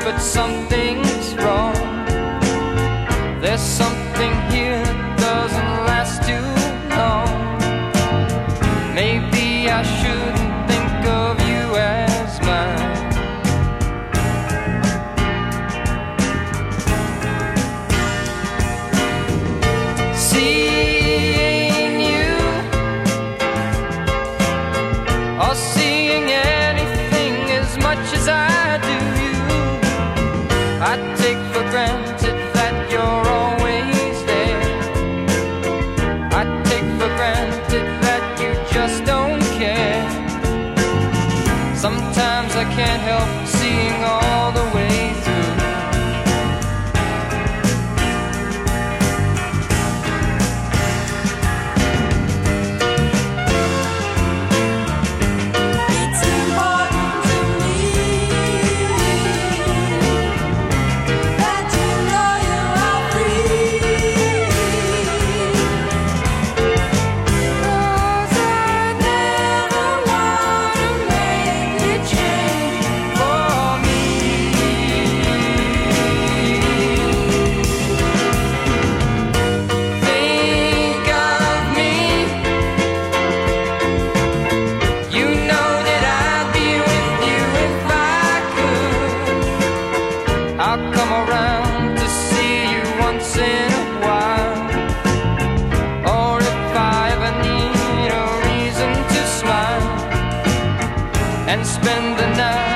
but something's wrong. There's something here that doesn't last too long. Maybe I shouldn't think of you as mine. Seeing you, or seeing anything as much as I do you, I take for granted that you're always there. I take for granted that you just don't care. Sometimes I can't help seeing all the way through. I'll come around to see you once in a while. Or if I ever need a reason to smile and spend the night